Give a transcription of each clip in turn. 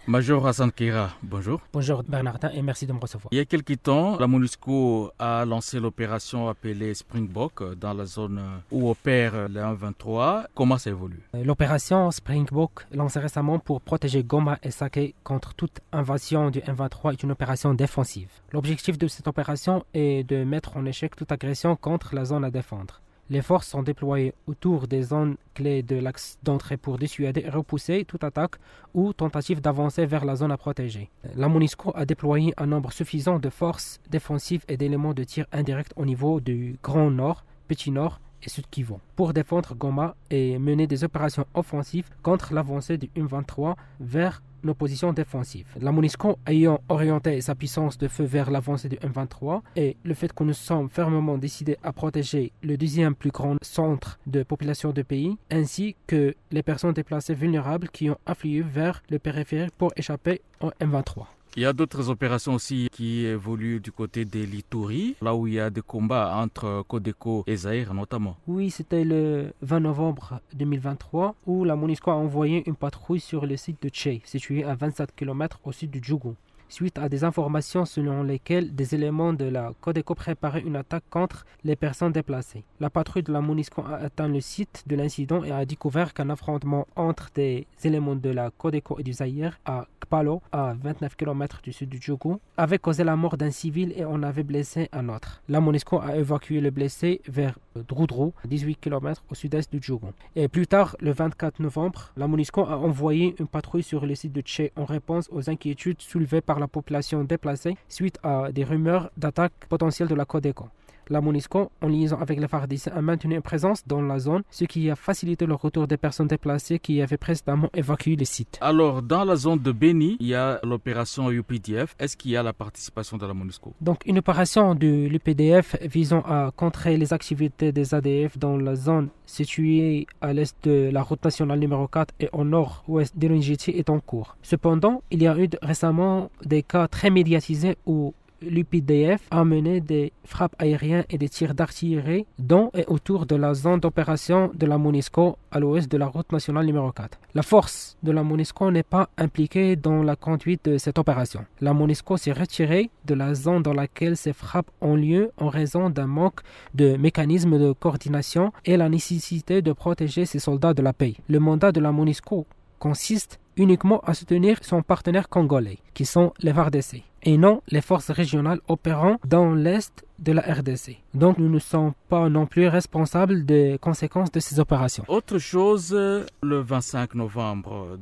Major Hassan Keira, bonjour. Bonjour Bernardin et merci de me recevoir. Il y a quelques temps, la MONUSCO a lancé l'opération appelée Springbok dans la zone où opère le 1-23. Comment ça évolue? L'opération Springbok, lancée récemment pour protéger Goma et Sake contre toute invasion du 1-23, est une opération défensive. L'objectif de cette opération est de mettre en échec toute agression contre la zone à défendre. Les forces sont déployées autour des zones clés de l'axe d'entrée pour dissuader et repousser toute attaque ou tentative d'avancer vers la zone à protéger. La MONUSCO a déployé un nombre suffisant de forces défensives et d'éléments de tir indirect au niveau du Grand Nord, Petit Nord et Sud Kivu pour défendre Goma et mener des opérations offensives contre l'avancée du M23 vers nos positions défensives. La MONUSCO ayant orienté sa puissance de feu vers l'avancée du M23 et le fait que nous sommes fermement décidés à protéger le deuxième plus grand centre de population du pays, ainsi que les personnes déplacées vulnérables qui ont afflué vers le périphérique pour échapper au M23. Il y a d'autres opérations aussi qui évoluent du côté des Lituri, là où il y a des combats entre Codeco et Zaïre notamment. Oui, c'était le 20 novembre 2023 où la MONUSCO a envoyé une patrouille sur le site de Tché, situé à 27 km au sud du Djougou, suite à des informations selon lesquelles des éléments de la Codeco préparaient une attaque contre les personnes déplacées. La patrouille de la MONUSCO a atteint le site de l'incident et a découvert qu'un affrontement entre des éléments de la Codeco et du Zaïre à Kpalo, à 29 km du sud du Djougou, avait causé la mort d'un civil et en avait blessé un autre. La MONUSCO a évacué le blessé vers Droudrou, 18 km au sud-est du Djougou. Et plus tard, le 24 novembre, la MONUSCO a envoyé une patrouille sur le site de Tché en réponse aux inquiétudes soulevées par la population déplacée suite à des rumeurs d'attaque potentielle de la Codeco. La MONUSCO, en liaison avec les FARDC, a maintenu une présence dans la zone, ce qui a facilité le retour des personnes déplacées qui avaient précédemment évacué le site. Alors, dans la zone de Beni, il y a l'opération UPDF. Est-ce qu'il y a la participation de la MONUSCO? Donc, une opération de l'UPDF visant à contrer les activités des ADF dans la zone située à l'est de la route nationale numéro 4 et au nord-ouest d'Iringiti est en cours. Cependant, il y a eu récemment des cas très médiatisés où l'UPDF a mené des frappes aériennes et des tirs d'artillerie dans et autour de la zone d'opération de la MONUSCO à l'ouest de la route nationale numéro 4. La force de la MONUSCO n'est pas impliquée dans la conduite de cette opération. La MONUSCO s'est retirée de la zone dans laquelle ces frappes ont lieu en raison d'un manque de mécanismes de coordination et la nécessité de protéger ses soldats de la paix. Le mandat de la MONUSCO consiste uniquement à soutenir son partenaire congolais, qui sont les FARDC, et non les forces régionales opérant dans l'est de la RDC. Donc nous ne sommes pas non plus responsables des conséquences de ces opérations. Autre chose, le 25 novembre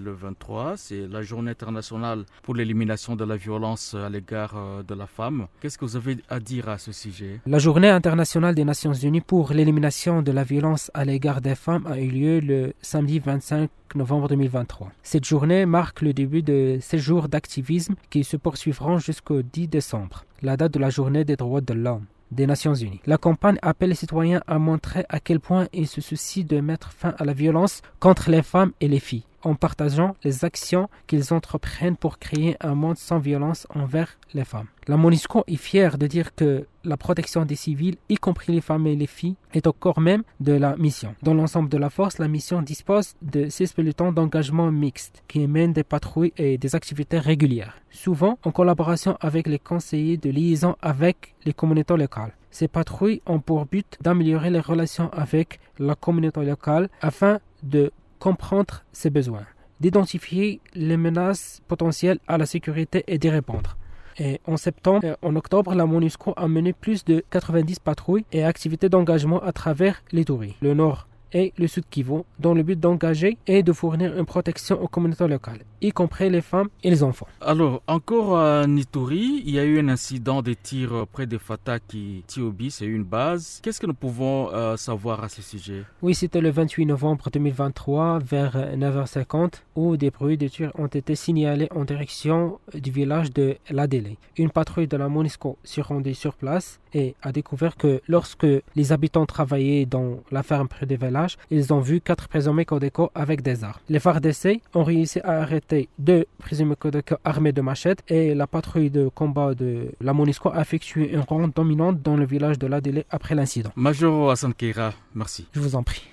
2023, c'est la journée internationale pour l'élimination de la violence à l'égard de la femme. Qu'est-ce que vous avez à dire à ce sujet? La journée internationale des Nations Unies pour l'élimination de la violence à l'égard des femmes a eu lieu le samedi 25 novembre 2023. Cette journée marque le début de 7 jours d'activisme qui se poursuivront jusqu'au 10 décembre, la date de la journée des droits de l'homme des Nations Unies. La campagne appelle les citoyens à montrer à quel point ils se soucient de mettre fin à la violence contre les femmes et les filles, en partageant les actions qu'ils entreprennent pour créer un monde sans violence envers les femmes. La MONUSCO est fière de dire que la protection des civils, y compris les femmes et les filles, est au corps même de la mission. Dans l'ensemble de la force, la mission dispose de 6 pelotons d'engagement mixte qui mènent des patrouilles et des activités régulières, souvent en collaboration avec les conseillers de liaison avec les communautés locales. Ces patrouilles ont pour but d'améliorer les relations avec la communauté locale afin de comprendre ses besoins, d'identifier les menaces potentielles à la sécurité et d'y répondre. Et en septembre et en octobre, la MONUSCO a mené plus de 90 patrouilles et activités d'engagement à travers l'Ituri, le nord et le sud Kivu, dans le but d'engager et de fournir une protection aux communautés locales, y compris les femmes et les enfants. Alors, encore à Nituri, il y a eu un incident de tir près de Fataki Tiobi, c'est une base. Qu'est-ce que nous pouvons savoir à ce sujet? Oui, c'était le 28 novembre 2023, vers 9h50, où des bruits de tirs ont été signalés en direction du village de Ladele. Une patrouille de la MONUSCO s'est rendue sur place et a découvert que lorsque les habitants travaillaient dans la ferme près du village, ils ont vu 4 présumés Codeco avec des armes. Les FARDC ont réussi à arrêter 2 présumés Codeco armés de machettes et la patrouille de combat de la MONUSCO a effectué une ronde dominante dans le village de Ladele après l'incident. Major Hassan Keira, merci. Je vous en prie.